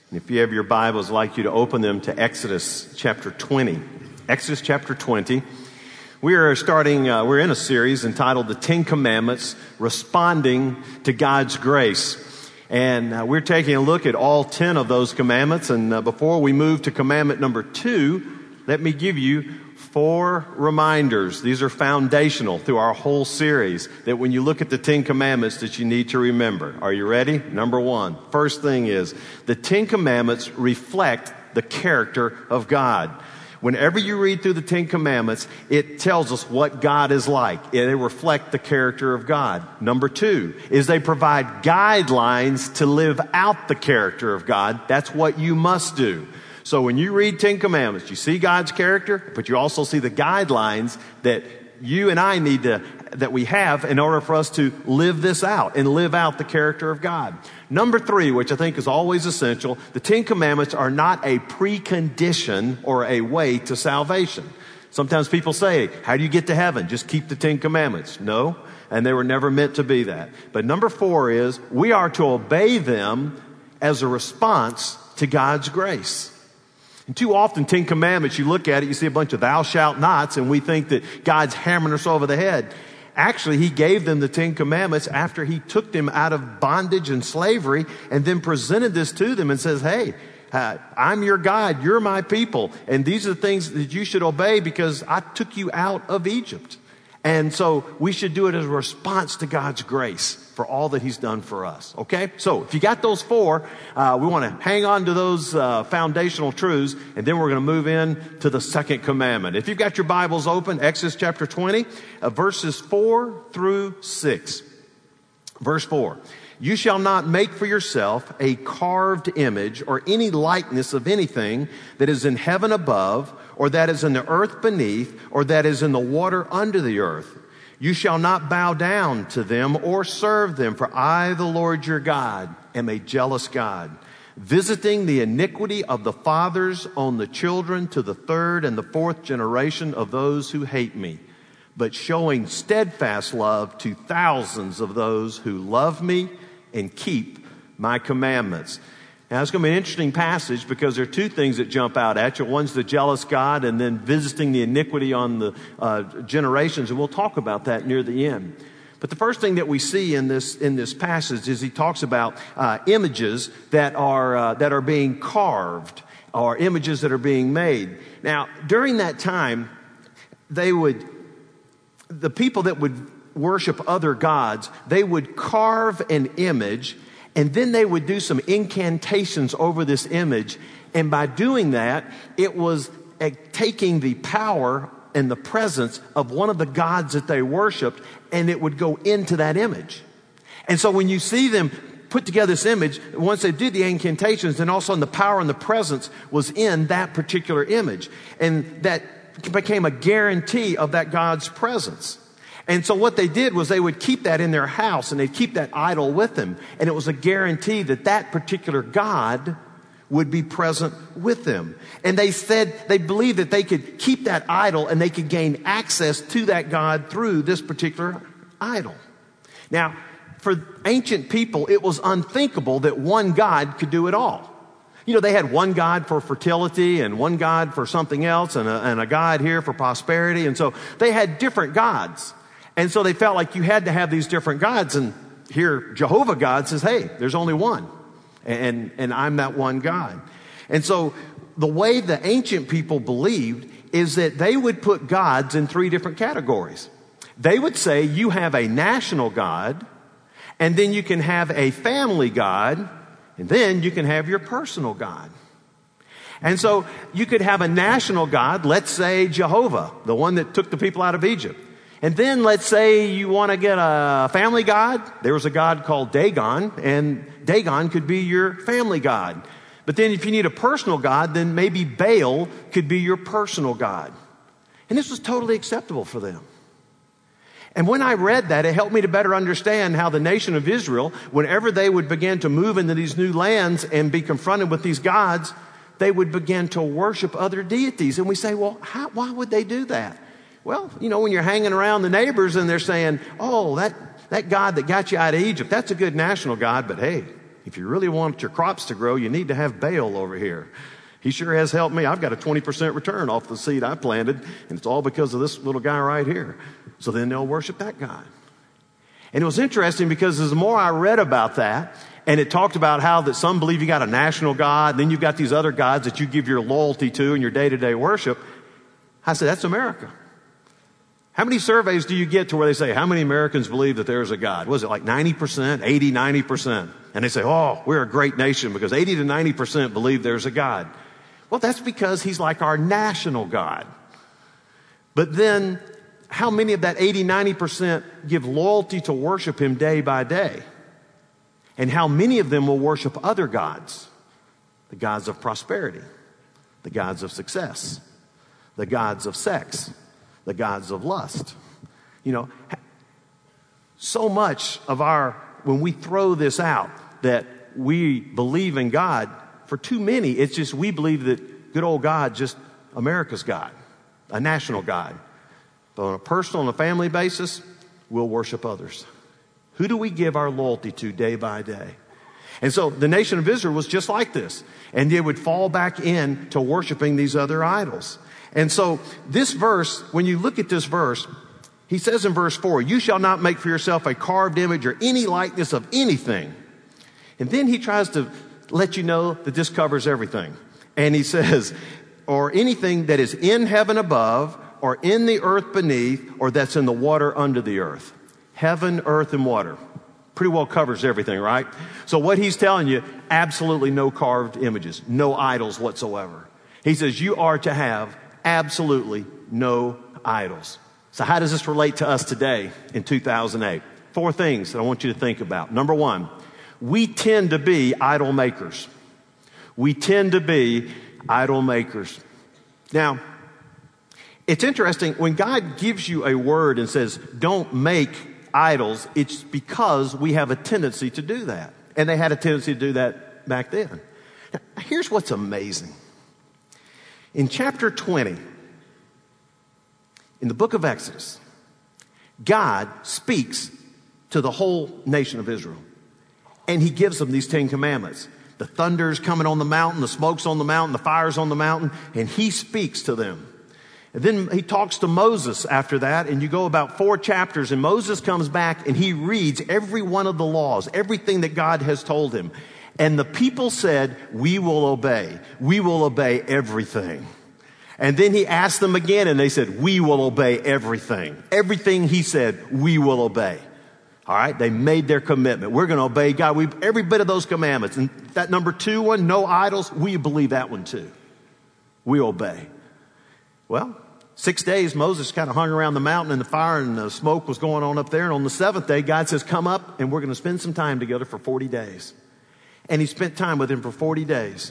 And if you have your Bibles, I'd like you to open them to Exodus chapter 20. Exodus chapter 20. We're in a series entitled The Ten Commandments, Responding to God's Grace. And we're taking a look at all 10 of those commandments. And before we move to commandment number 2, let me give you 4 reminders. These are foundational through our whole series that when you look at the 10 commandments that you need to remember. Are you ready? Number 1. First thing is, the 10 commandments reflect the character of God. Whenever you read through the 10 commandments, it tells us what God is like. They reflect the character of God. Number 2 is they provide guidelines to live out the character of God. That's what you must do. So when you read 10 commandments, you see God's character, but you also see the guidelines that you and I that we have in order for us to live this out and live out the character of God. Number 3, which I think is always essential, the 10 commandments are not a precondition or a way to salvation. Sometimes people say, how do you get to heaven? Just keep the 10 commandments. No, and they were never meant to be that. But number 4 is we are to obey them as a response to God's grace. And too often, 10 commandments, you look at it, you see a bunch of thou shalt nots, and we think that God's hammering us over the head. Actually, He gave them the 10 commandments after He took them out of bondage and slavery and then presented this to them and says, hey, I'm your God, you're my people, and these are the things that you should obey because I took you out of Egypt. And so we should do it as a response to God's grace for all that He's done for us. Okay? So if you got those 4, we want to hang on to those foundational truths, and then we're going to move in to the second commandment. If you've got your Bibles open, Exodus chapter 20, verses 4 through 6. Verse 4. You shall not make for yourself a carved image or any likeness of anything that is in heaven above, or that is in the earth beneath, or that is in the water under the earth. You shall not bow down to them or serve them, for I, the Lord your God, am a jealous God, visiting the iniquity of the fathers on the children to the 3rd and the 4th generation of those who hate me, but showing steadfast love to thousands of those who love me and keep my commandments. Now, it's going to be an interesting passage because there are 2 things that jump out at you. One's the jealous God and then visiting the iniquity on the generations. And we'll talk about that near the end. But the first thing that we see in this passage is he talks about images that are being carved or images that are being made. Now, during that time, the people that would worship other gods, they would carve an image, and then they would do some incantations over this image. And by doing that, it was taking the power and the presence of one of the gods that they worshiped, and it would go into that image. And so when you see them put together this image, once they did the incantations, then also the power and the presence was in that particular image. And that became a guarantee of that God's presence. And so what they did was they would keep that in their house, and they'd keep that idol with them. And it was a guarantee that that particular God would be present with them. And they said they believed that they could keep that idol and they could gain access to that God through this particular idol. Now, for ancient people, it was unthinkable that one God could do it all. You know, they had one God for fertility and one God for something else and a God here for prosperity. And so they had different gods. And so they felt like you had to have these different gods. And here Jehovah God says, hey, there's only one. And I'm that one God. And so the way the ancient people believed is that they would put gods in 3 different categories. They would say you have a national God, and then you can have a family God, and then you can have your personal God. And so you could have a national God, let's say Jehovah, the one that took the people out of Egypt. And then let's say you want to get a family God. There was a God called Dagon, and Dagon could be your family God. But then if you need a personal God, then maybe Baal could be your personal God. And this was totally acceptable for them. And when I read that, it helped me to better understand how the nation of Israel, whenever they would begin to move into these new lands and be confronted with these gods, they would begin to worship other deities. And we say, well, why would they do that? Well, you know, when you're hanging around the neighbors and they're saying, oh, that God that got you out of Egypt, that's a good national God, but hey, if you really want your crops to grow, you need to have Baal over here. He sure has helped me. I've got a 20% return off the seed I planted, and it's all because of this little guy right here. So then they'll worship that God. And it was interesting because the more I read about that, and it talked about how that some believe you got a national God, and then you've got these other gods that you give your loyalty to in your day-to-day worship. I said, that's America. How many surveys do you get to where they say, how many Americans believe that there's a God? Was it like 90%, 80, 90%? And they say, oh, we're a great nation because 80 to 90% believe there's a God. Well, that's because he's like our national God. But then how many of that 80, 90% give loyalty to worship him day by day? And how many of them will worship other gods? The gods of prosperity, the gods of success, the gods of sex, the gods of lust. You know, so much of when we throw this out that we believe in God, for too many, it's just we believe that good old God, just America's God, a national God. But on a personal and a family basis, we'll worship others. Who do we give our loyalty to day by day? And so the nation of Israel was just like this. And they would fall back in to worshiping these other idols. And so this verse, when you look at this verse, he says in verse 4, you shall not make for yourself a carved image or any likeness of anything. And then he tries to let you know that this covers everything. And he says, or anything that is in heaven above, or in the earth beneath, or that's in the water under the earth. Heaven, earth, and water. Pretty well covers everything, right? So what he's telling you, absolutely no carved images, no idols whatsoever. He says you are to have absolutely no idols. So how does this relate to us today in 2008? 4 things that I want you to think about. Number 1, we tend to be idol makers. We tend to be idol makers. Now, it's interesting, when God gives you a word and says, don't make idols, it's because we have a tendency to do that. And they had a tendency to do that back then. Now, here's what's amazing. In chapter 20, in the book of Exodus, God speaks to the whole nation of Israel. And he gives them these 10 commandments. The thunder's coming on the mountain, the smoke's on the mountain, the fire's on the mountain, and he speaks to them. And then he talks to Moses after that, and you go about 4 chapters, and Moses comes back and he reads every one of the laws, everything that God has told him. And the people said, we will obey. We will obey everything. And then he asked them again, and they said, we will obey everything. Everything he said, we will obey. All right, they made their commitment. We're going to obey God. Every bit of those commandments. And that number 2 one, no idols, we believe that one too. We obey. Well, 6 days, Moses kind of hung around the mountain, and the fire and the smoke was going on up there. And on the 7th day, God says, come up and we're going to spend some time together for 40 days. And he spent time with him for 40 days.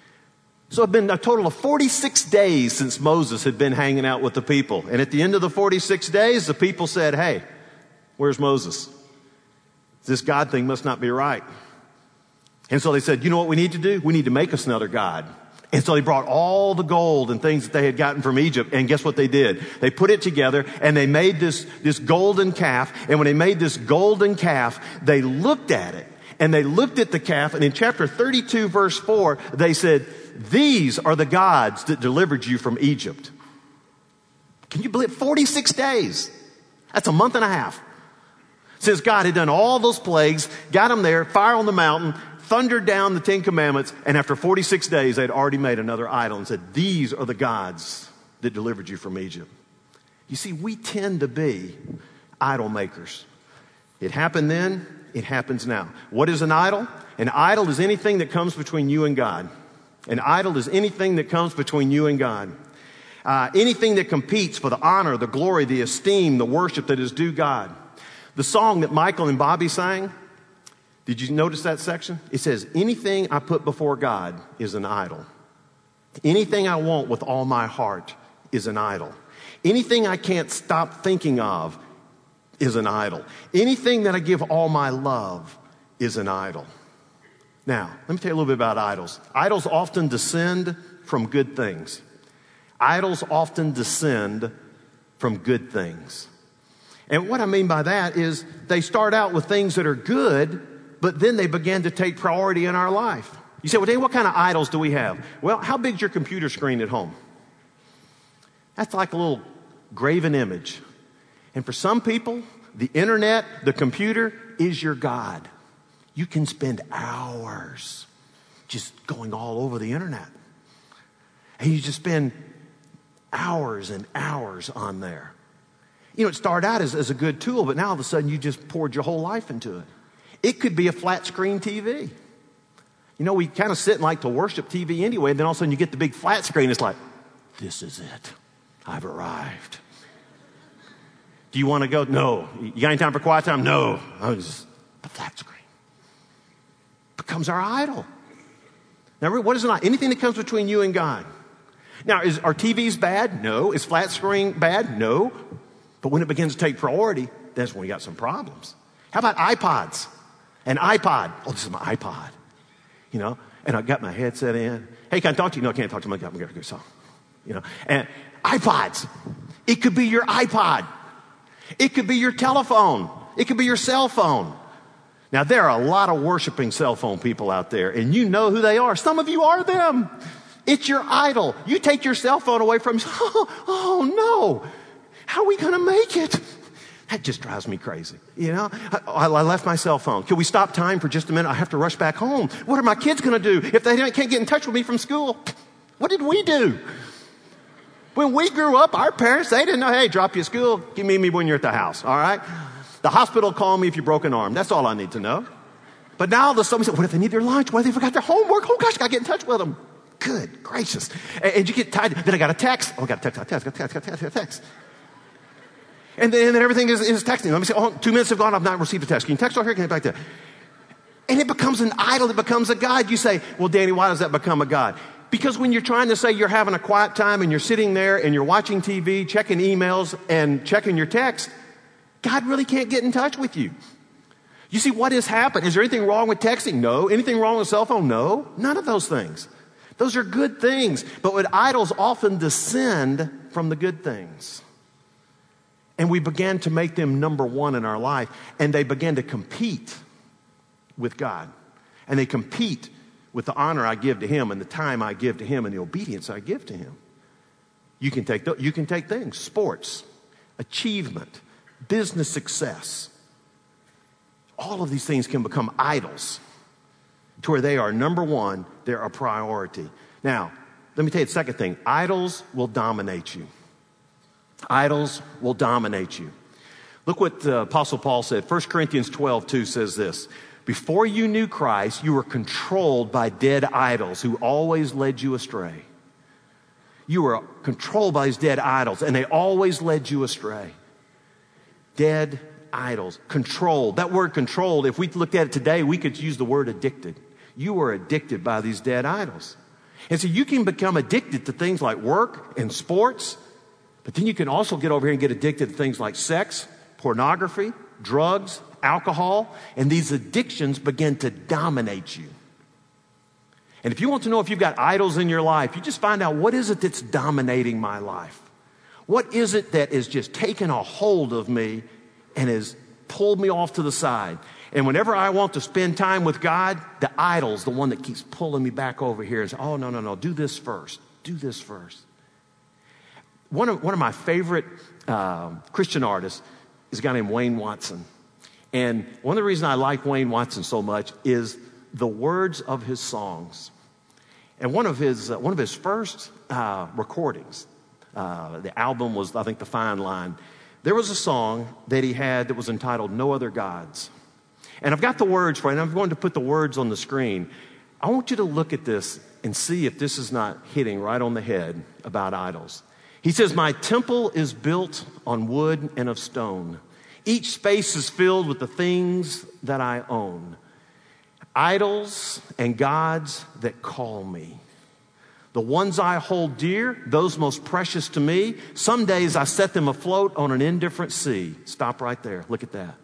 So it had been a total of 46 days since Moses had been hanging out with the people. And at the end of the 46 days, the people said, hey, where's Moses? This God thing must not be right. And so they said, you know what we need to do? We need to make us another God. And so they brought all the gold and things that they had gotten from Egypt. And guess what they did? They put it together and they made this golden calf. And when they made this golden calf, they looked at it. And they looked at the calf. And in chapter 32, verse 4, they said, these are the gods that delivered you from Egypt. Can you believe it? 46 days. That's a month and a half. Since God had done all those plagues, got them there, fire on the mountain, thundered down the 10 commandments, and after 46 days, they'd already made another idol and said, these are the gods that delivered you from Egypt. You see, we tend to be idol makers. It happened then, it happens now. What is an idol? An idol is anything that comes between you and God. An idol is anything that comes between you and God. Anything that competes for the honor, the glory, the esteem, the worship that is due God. The song that Michael and Bobby sang, did you notice that section? It says, anything I put before God is an idol. Anything I want with all my heart is an idol. Anything I can't stop thinking of is an idol. Anything that I give all my love is an idol. Now, let me tell you a little bit about idols. Idols often descend from good things. Idols often descend from good things. And what I mean by that is they start out with things that are good, but then they began to take priority in our life. You say, well, Dave, what kind of idols do we have? Well, how big's your computer screen at home? That's like a little graven image. And for some people, the internet, the computer is your God. You can spend hours just going all over the internet. And you just spend hours and hours on there. You know, it started out as a good tool, but now all of a sudden you just poured your whole life into it. It could be a flat screen TV. You know, we kind of sit and like to worship TV anyway, and then all of a sudden you get the big flat screen. It's like, this is it. I've arrived. Do you want to go? No. You got any time for quiet time? No. Oh, just the flat screen becomes our idol. Now, what is it? Anything that comes between you and God. Now, are TVs bad? No. Is flat screen bad? No. But when it begins to take priority, that's when we got some problems. How about iPods? An iPod. Oh, this is my iPod. You know, and I got my headset in. Hey, can I talk to you? No, I can't talk to you. I got a good song. You know, and iPods. It could be your iPod. It could be your telephone. It could be your cell phone. Now, there are a lot of worshiping cell phone people out there, and you know who they are. Some of you are them. It's your idol. You take your cell phone away from you. Oh no. How are we going to make it? That just drives me crazy. You know, I left my cell phone. Can we stop time for just a minute? I have to rush back home. What are my kids going to do if they can't get in touch with me from school? What did we do? When we grew up, our parents, they didn't know, hey, drop you at school, give me when you're at the house, all right? The hospital call me if you broke an arm. That's all I need to know. But now somebody said, what if they need their lunch? What if they forgot their homework? Oh, gosh, I got to get in touch with them. Good gracious. And you get tired. Then I got a text. Oh, I got a text. And then everything is texting. Let me say, 2 minutes have gone, I've not received a text. Can you text over here? Can you back there? And it becomes an idol. It becomes a God. You say, well, Danny, why does that become a God? Because when you're trying to say you're having a quiet time and you're sitting there and you're watching TV, checking emails and checking your text, God really can't get in touch with you. You see, what has happened? Is there anything wrong with texting? No. Anything wrong with a cell phone? No. None of those things. Those are good things. But what idols often descend from the good things. And we began to make them number one in our life. And they began to compete with God. And they compete with the honor I give to Him and the time I give to Him and the obedience I give to Him. You can take things, sports, achievement, business success. All of these things can become idols to where they are number one, they're a priority. Now, let me tell you the second thing. Idols will dominate you. Idols will dominate you. Look what the Apostle Paul said. 1 Corinthians 12:2 says this. Before you knew Christ, you were controlled by dead idols who always led you astray. You were controlled by these dead idols, and they always led you astray. Dead idols. Controlled. That word controlled, if we looked at it today, we could use the word addicted. You were addicted by these dead idols. And so you can become addicted to things like work and sports, but then you can also get over here and get addicted to things like sex, pornography, drugs, alcohol, and these addictions begin to dominate you. And if you want to know if you've got idols in your life, you just find out what is it that's dominating my life. What is it that is just taking a hold of me and has pulled me off to the side? And whenever I want to spend time with God, the idol's the one that keeps pulling me back over here and say, oh, no, do this first. Do this first. One of my favorite Christian artists is a guy named Wayne Watson. And one of the reasons I like Wayne Watson so much is the words of his songs. And one of his first recordings, the album was, I think, The Fine Line. There was a song that he had that was entitled No Other Gods. And I've got the words for it, and I'm going to put the words on the screen. I want you to look at this and see if this is not hitting right on the head about idols. He says, my temple is built on wood and of stone. Each space is filled with the things that I own. Idols and gods that call me. The ones I hold dear, those most precious to me, some days I set them afloat on an indifferent sea. Stop right there. Look at that.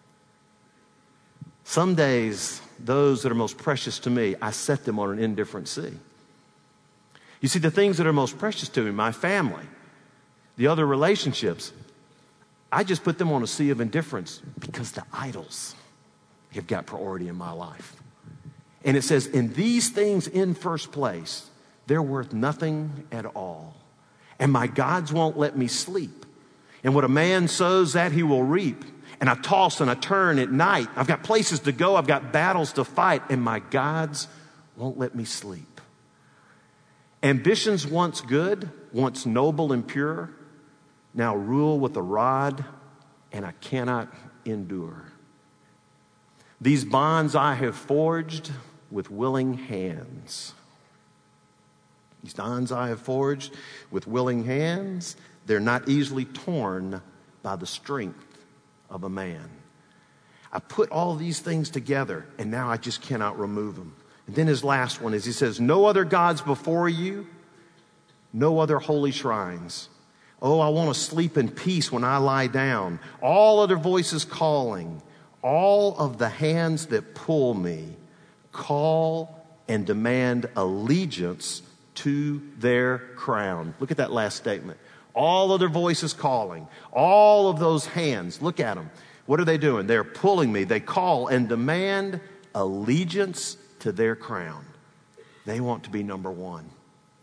Some days, those that are most precious to me, I set them on an indifferent sea. You see, the things that are most precious to me, my family, the other relationships, I just put them on a sea of indifference because the idols have got priority in my life. And it says, and these things in first place, they're worth nothing at all. And my gods won't let me sleep. And what a man sows, that he will reap. And I toss and I turn at night. I've got places to go. I've got battles to fight. And my gods won't let me sleep. Ambitions once good, once noble and pure, now rule with a rod, and I cannot endure. These bonds I have forged with willing hands. These bonds I have forged with willing hands, they're not easily torn by the strength of a man. I put all these things together, and now I just cannot remove them. And then his last one is, he says, no other gods before you, no other holy shrines. Oh, I want to sleep in peace when I lie down. All other voices calling, all of the hands that pull me, call and demand allegiance to their crown. Look at that last statement. All other voices calling, all of those hands, look at them. What are they doing? They're pulling me. They call and demand allegiance to their crown. They want to be number one.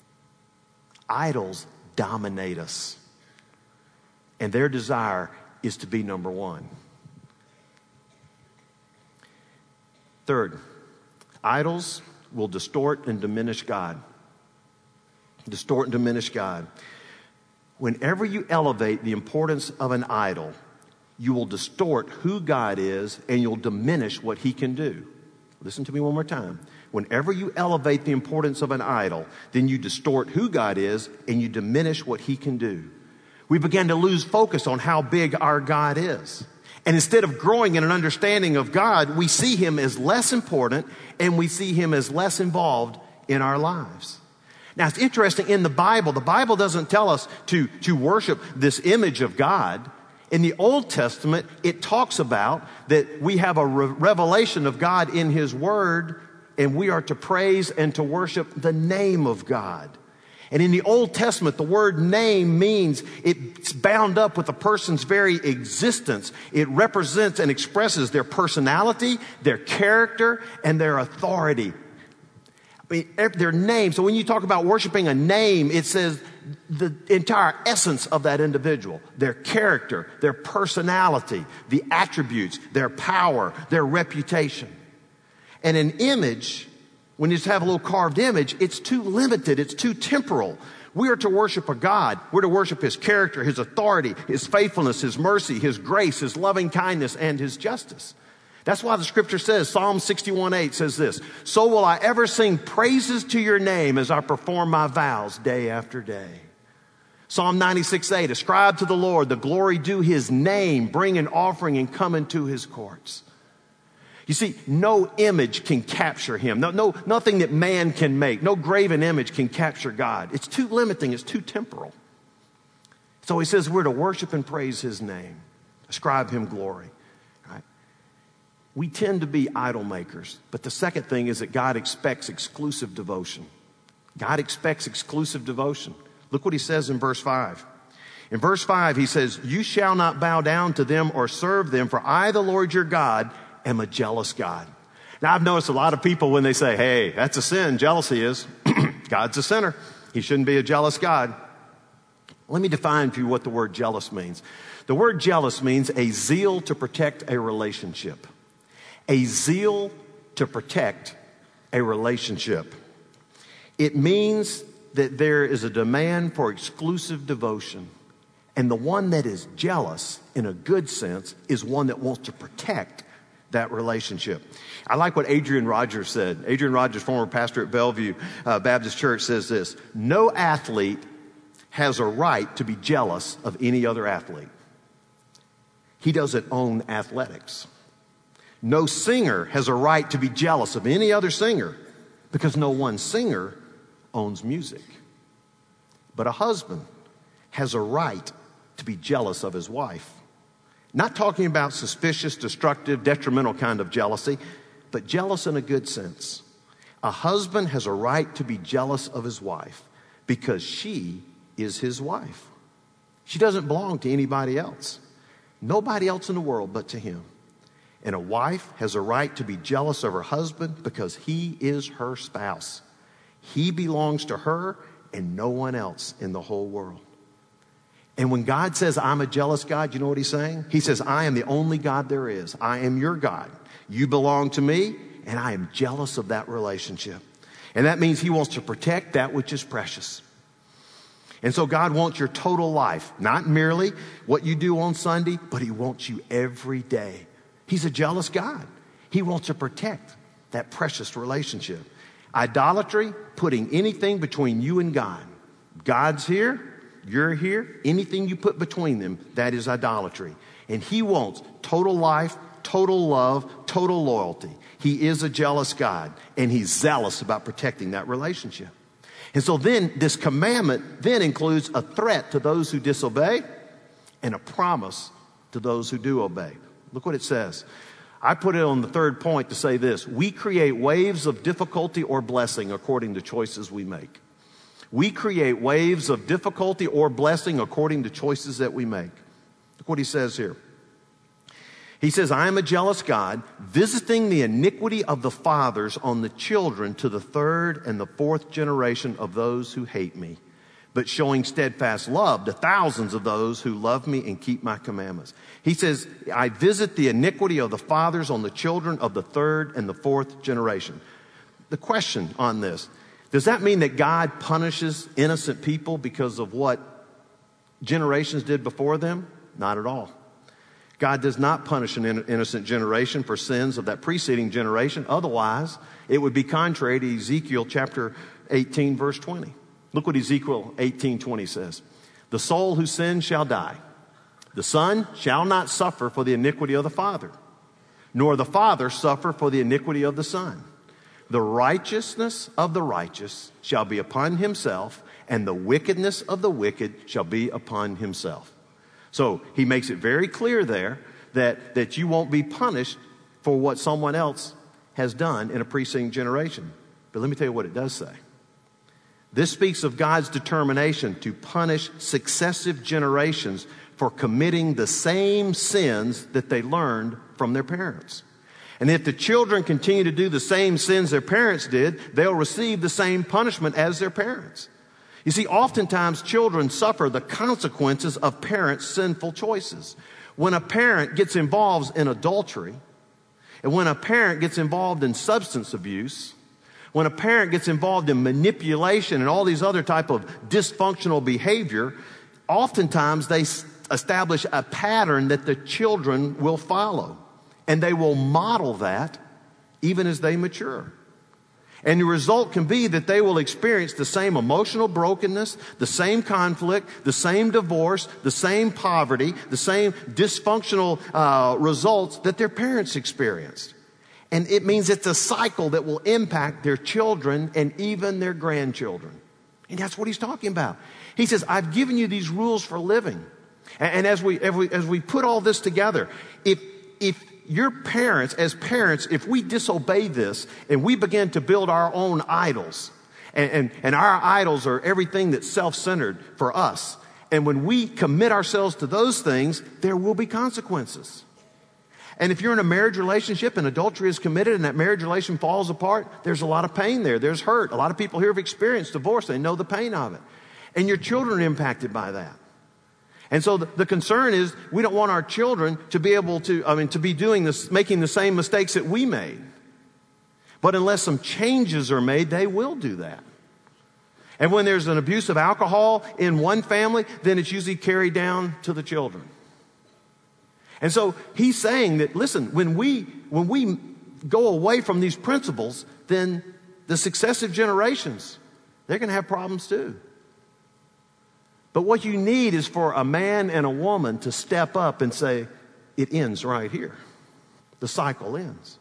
Idols dominate us, and their desire is to be number one. Third, idols will distort and diminish God. Distort and diminish God. Whenever you elevate the importance of an idol, you will distort who God is and you'll diminish what he can do. Listen to me one more time. Whenever you elevate the importance of an idol, then you distort who God is and you diminish what he can do. We begin to lose focus on how big our God is. And instead of growing in an understanding of God, we see him as less important and we see him as less involved in our lives. Now, it's interesting, in the Bible doesn't tell us to worship this image of God. In the Old Testament, it talks about that we have a revelation of God in his word, and we are to praise and to worship the name of God. And in the Old Testament, the word name means it's bound up with a person's very existence. It represents and expresses their personality, their character, and their authority. I mean, their name. So when you talk about worshiping a name, it says the entire essence of that individual, their character, their personality, the attributes, their power, their reputation. And an image, when you just have a little carved image, it's too limited. It's too temporal. We are to worship a God. We're to worship his character, his authority, his faithfulness, his mercy, his grace, his loving kindness, and his justice. That's why the scripture says, Psalm 61:8 says this, so will I ever sing praises to your name as I perform my vows day after day. Psalm 96:8, ascribe to the Lord the glory due his name, bring an offering and come into his courts. You see, no image can capture him. Nothing that man can make. No graven image can capture God. It's too limiting. It's too temporal. So he says we're to worship and praise his name. Ascribe him glory. Right? We tend to be idol makers. But the second thing is that God expects exclusive devotion. God expects exclusive devotion. Look what he says in verse 5. In verse 5, he says, you shall not bow down to them or serve them, for I, the Lord your God, am a jealous God. Now, I've noticed a lot of people when they say, hey, that's a sin, jealousy is. God's a sinner. He shouldn't be a jealous God. Let me define for you what the word jealous means. The word jealous means a zeal to protect a relationship. A zeal to protect a relationship. It means that there is a demand for exclusive devotion. And the one that is jealous, in a good sense, is one that wants to protect that relationship. I like what Adrian Rogers said. Adrian Rogers, former pastor at Bellevue Baptist Church, says this, no athlete has a right to be jealous of any other athlete. He doesn't own athletics. No singer has a right to be jealous of any other singer because no one singer owns music. But a husband has a right to be jealous of his wife. Not talking about suspicious, destructive, detrimental kind of jealousy, but jealous in a good sense. A husband has a right to be jealous of his wife because she is his wife. She doesn't belong to anybody else. Nobody else in the world but to him. And a wife has a right to be jealous of her husband because he is her spouse. He belongs to her and no one else in the whole world. And when God says, I'm a jealous God, you know what he's saying? He says, I am the only God there is. I am your God. You belong to me, and I am jealous of that relationship. And that means he wants to protect that which is precious. And so God wants your total life, not merely what you do on Sunday, but he wants you every day. He's a jealous God. He wants to protect that precious relationship. Idolatry, putting anything between you and God. God's here, you're here. Anything you put between them, that is idolatry. And he wants total life, total love, total loyalty. He is a jealous God, and he's zealous about protecting that relationship. And so then this commandment then includes a threat to those who disobey and a promise to those who do obey. Look what it says. I put it on the third point to say this. We create waves of difficulty or blessing according to choices we make. We create waves of difficulty or blessing according to choices that we make. Look what he says here. He says, I am a jealous God, visiting the iniquity of the fathers on the children to the third and the fourth generation of those who hate me, but showing steadfast love to thousands of those who love me and keep my commandments. He says, I visit the iniquity of the fathers on the children of the third and the fourth generation. The question on this, does that mean that God punishes innocent people because of what generations did before them? Not at all. God does not punish an innocent generation for sins of that preceding generation. Otherwise, it would be contrary to Ezekiel chapter 18, verse 20. Look what Ezekiel 18:20 says. The soul who sins shall die. The son shall not suffer for the iniquity of the father, nor the father suffer for the iniquity of the son. The righteousness of the righteous shall be upon himself, and the wickedness of the wicked shall be upon himself. So he makes it very clear there that you won't be punished for what someone else has done in a preceding generation. But let me tell you what it does say. This speaks of God's determination to punish successive generations for committing the same sins that they learned from their parents. And if the children continue to do the same sins their parents did, they'll receive the same punishment as their parents. You see, oftentimes children suffer the consequences of parents' sinful choices. When a parent gets involved in adultery, and when a parent gets involved in substance abuse, when a parent gets involved in manipulation and all these other type of dysfunctional behavior, oftentimes they establish a pattern that the children will follow. And they will model that even as they mature. And the result can be that they will experience the same emotional brokenness, the same conflict, the same divorce, the same poverty, the same dysfunctional results that their parents experienced. And it means it's a cycle that will impact their children and even their grandchildren. And that's what he's talking about. He says, I've given you these rules for living. And as we put all this together, if your parents, as parents, if we disobey this and we begin to build our own idols, and our idols are everything that's self-centered for us, and when we commit ourselves to those things, there will be consequences. And if you're in a marriage relationship and adultery is committed and that marriage relation falls apart, there's a lot of pain there. There's hurt. A lot of people here have experienced divorce. They know the pain of it. And your children are impacted by that. And so the concern is we don't want our children to be able to be doing this, making the same mistakes that we made. But unless some changes are made, they will do that. And when there's an abuse of alcohol in one family, then it's usually carried down to the children. And so he's saying that, listen, when we go away from these principles, then the successive generations, they're going to have problems too. But what you need is for a man and a woman to step up and say, it ends right here. The cycle ends.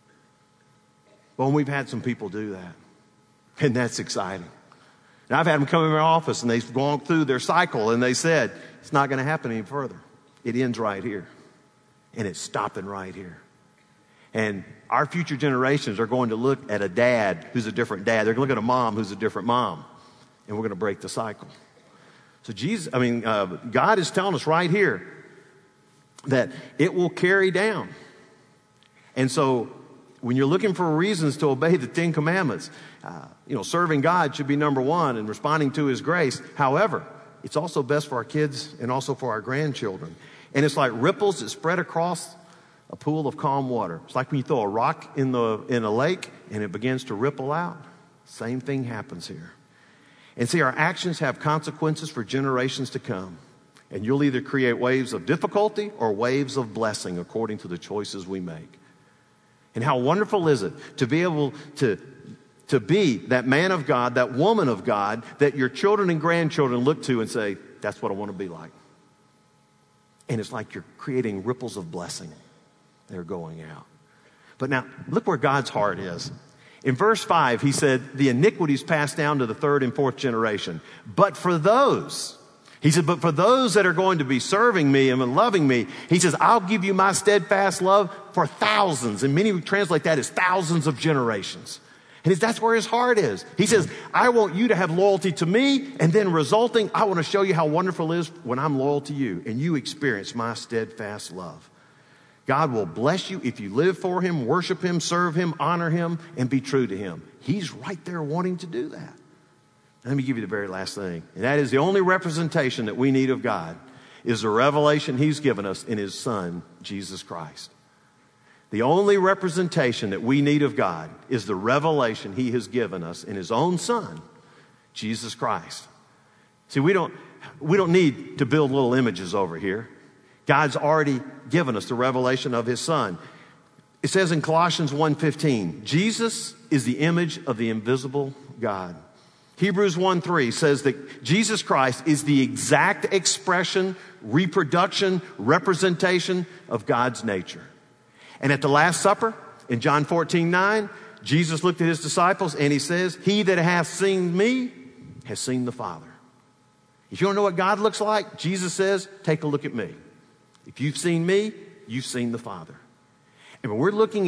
Well, we've had some people do that. And that's exciting. And I've had them come in my office and they've gone through their cycle and they said, it's not going to happen any further. It ends right here. And it's stopping right here. And our future generations are going to look at a dad who's a different dad. They're going to look at a mom who's a different mom. And we're going to break the cycle. So God is telling us right here that it will carry down. And so when you're looking for reasons to obey the Ten Commandments, serving God should be number one and responding to His grace. However, it's also best for our kids and also for our grandchildren. And it's like ripples that spread across a pool of calm water. It's like when you throw a rock in a lake and it begins to ripple out. Same thing happens here. And see, our actions have consequences for generations to come. And you'll either create waves of difficulty or waves of blessing according to the choices we make. And how wonderful is it to be able to be that man of God, that woman of God, that your children and grandchildren look to and say, that's what I want to be like. And it's like you're creating ripples of blessing. They're going out. But now, look where God's heart is. In verse 5, He said, the iniquities passed down to the third and fourth generation. But for those, He said, but for those that are going to be serving me and loving me, He says, I'll give you my steadfast love for thousands. And many would translate that as thousands of generations. And that's where His heart is. He says, I want you to have loyalty to me, and then resulting, I want to show you how wonderful it is when I'm loyal to you and you experience my steadfast love. God will bless you if you live for Him, worship Him, serve Him, honor Him, and be true to Him. He's right there wanting to do that. Let me give you the very last thing. And that is the only representation that we need of God is the revelation He's given us in His Son, Jesus Christ. The only representation that we need of God is the revelation He has given us in His own Son, Jesus Christ. See, we don't need to build little images over here. God's already given us the revelation of His Son. It says in Colossians 1:15, Jesus is the image of the invisible God. Hebrews 1:3 says that Jesus Christ is the exact expression, reproduction, representation of God's nature. And at the Last Supper, in John 14:9, Jesus looked at His disciples and He says, he that hath seen me has seen the Father. If you don't know what God looks like, Jesus says, take a look at me. If you've seen me, you've seen the Father. And when we're looking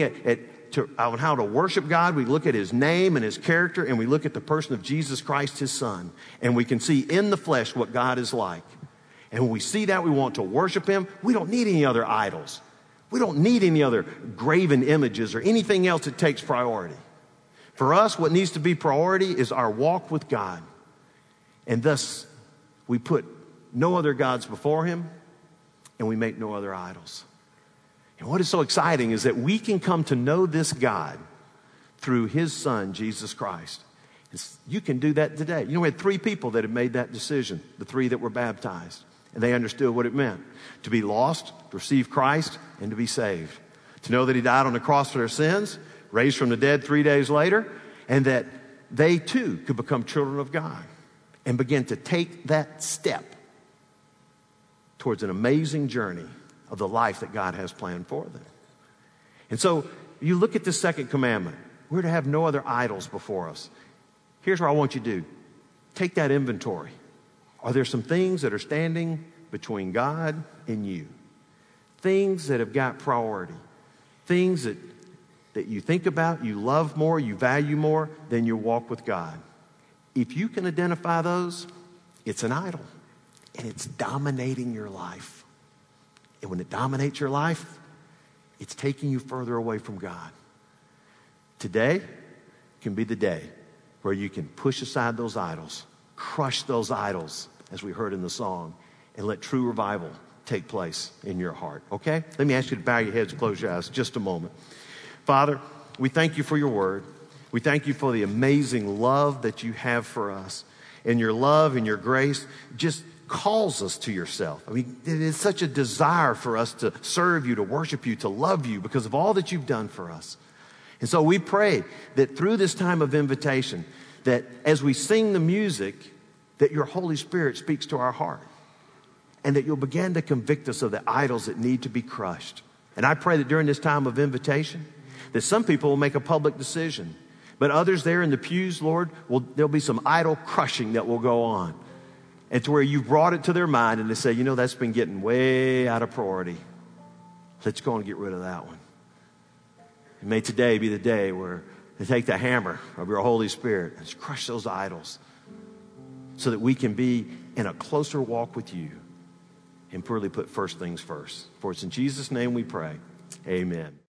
on how to worship God, we look at His name and His character, and we look at the person of Jesus Christ, His Son, and we can see in the flesh what God is like. And when we see that, we want to worship Him. We don't need any other idols. We don't need any other graven images or anything else that takes priority. For us, what needs to be priority is our walk with God. And thus, we put no other gods before Him, and we make no other idols. And what is so exciting is that we can come to know this God through His Son, Jesus Christ. You can do that today. We had 3 people that had made that decision, the 3 that were baptized. And they understood what it meant to be lost, to receive Christ, and to be saved. To know that He died on the cross for their sins, raised from the dead 3 days later, and that they too could become children of God and begin to take that step towards an amazing journey of the life that God has planned for them. And so you look at this second commandment. We're to have no other idols before us. Here's what I want you to do. Take that inventory. Are there some things that are standing between God and you? Things that have got priority. Things that you think about, you love more, you value more than your walk with God. If you can identify those, it's an idol. And it's dominating your life. And when it dominates your life, it's taking you further away from God. Today can be the day where you can push aside those idols, crush those idols, as we heard in the song, and let true revival take place in your heart. Okay? Let me ask you to bow your heads, close your eyes just a moment. Father, we thank You for Your word. We thank You for the amazing love that You have for us. And Your love and Your grace just calls us to Yourself. I mean, it is such a desire for us to serve You, to worship You, to love You because of all that You've done for us. And so we pray that through this time of invitation, that as we sing the music, that Your Holy Spirit speaks to our heart and that You'll begin to convict us of the idols that need to be crushed. And I pray that during this time of invitation, that some people will make a public decision, but others there in the pews, Lord, there'll be some idol crushing that will go on. And to where You've brought it to their mind and they say, that's been getting way out of priority. Let's go and get rid of that one. And may today be the day where they take the hammer of Your Holy Spirit and crush those idols so that we can be in a closer walk with You and really put first things first. For it's in Jesus' name we pray. Amen.